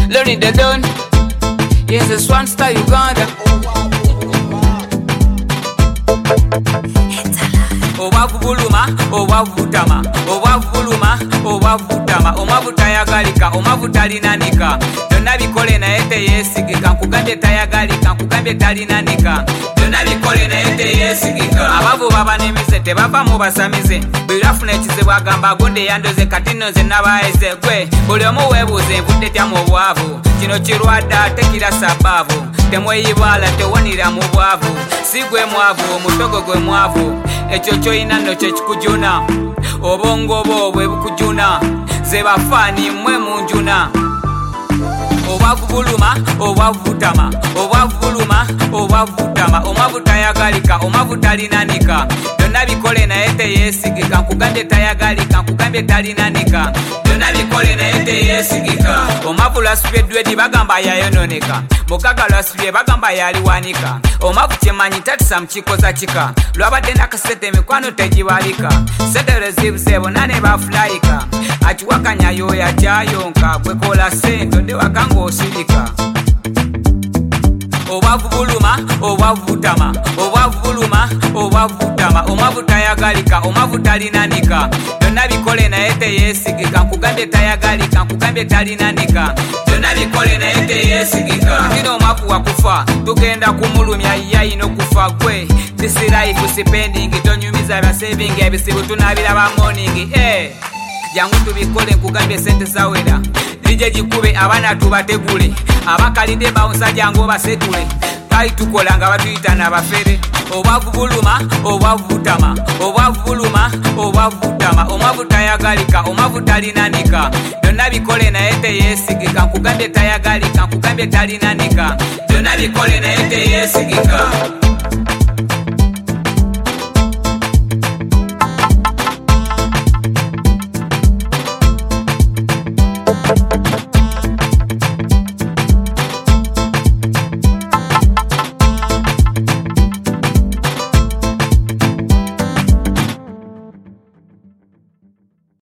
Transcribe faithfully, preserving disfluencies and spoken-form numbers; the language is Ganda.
Learning the done. Yes, the Swan Star Uganda. Owavu buluma, owavu butama, owavu buluma, owavu butama, omavu tayagalika, omavu talinanika. Byonna bikole naye teyeesigika, nkugambye tayagalika, nkugambye talinanika. Byonna bikole naye teyeesigika. Abavu baba n'emize tebava mu basamize. Birafuna ekizibu agamba agonde yandoze kati nno nze nabaayise gwe. Buli omu weebuuze nvudde tya mu bwavu. Kino kirwadde ate kirasa bbaavu. Temweyibaala tewonira mu bwavu. Si gwe mwavu, omutogo gwe mwavu. Ekyo kyoyina nno kye kikujuna. Obongo bwo bwe bukujuna. Ze bafaani mmwe munjuna. Owavu buluma, owavu butama, owavu buluma, owavu butama, omavu tayagalika, omavu talinanika. Byonna bikole naye teyeesigika, nkugambye tayagalika, nkugambye talinanika. Byonna bikole naye teyeesigika. Omavu lwasubye edwedi bagamba yayononeka, mukaga lwasubye bagamba yaliwanika. Omavu kyemanyi tatisa mukikoza kika, lwabadde nakasete emikwano tegibalika. Sedere zibusebo nane bafulayika, akiwakanya yoya kyayonka, gwekola sente ndi wakanga osirika. Owavu buluma, owavu butama, owavu buluma, owavu butama, omavu tayagalika, omavu talinanika. Byonna bikole naye teyeesigika, nkugambye tayagalika, nkugambye talinanika. Byonna bikole naye teyeesigika. Kino omavu wakufa, tugenda kumulumya yayi n'okufa gwe. This life spending, tonyumiza bya saving, ebisibu tunabiraba morning. Eh, jangu tubikole nkugambye sente zawera. Lije jikube abana tubategule, abakalinde bawunsa jangu basetule. Kai tukola nga batuyita n'abafere. Owavu buluma, owavu butama, owavu buluma, owavu butama, omavu tayagalika, omavu talinanika. Byonna bikole naye teyeesigika, nkugambye tayagalika, nkugambye talinanika. Byonna bikole naye teyeesigika.